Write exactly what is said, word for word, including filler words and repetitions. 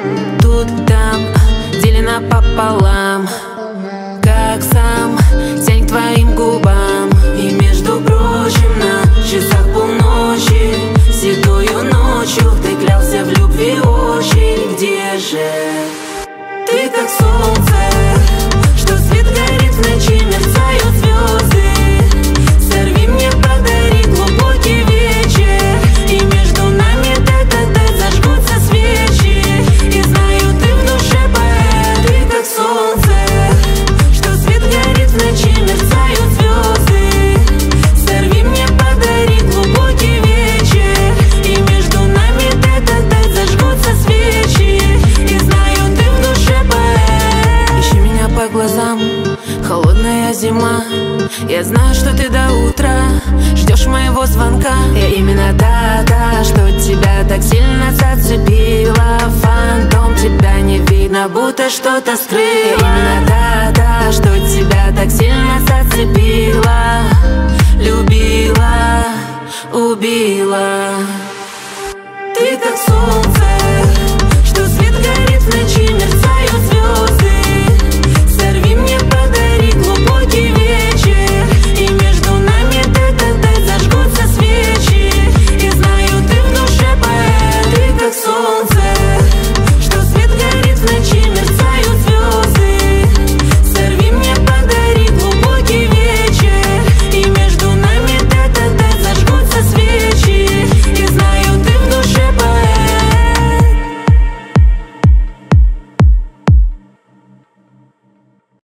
Тут, там, делено пополам, как сам тянь к твоим губам. И между прочим, на часах полночи, седою ночью ты клялся в любви очень. Где же ты, как солнце, что свет горит в ночи, мерцают звезды? Сорви мне, подари глубокий вечер, и между нами тет-а-тет зажгутся свечи. И знаю, ты в душе поэт. Ты, как солнце, что свет горит в ночи, мерцают звезды. Сорви мне, подари глубокий вечер, и между нами тет-а-тет зажгутся свечи. И знаю, ты в душе поэт. Ищи меня по глазам, холодная зима. Я знаю, что ты до утра ждешь моего звонка. Я именно та, та, что тебя так сильно зацепила. Фантом, тебя не видно, будто что-то скрыла. Я именно та, та, что тебя так сильно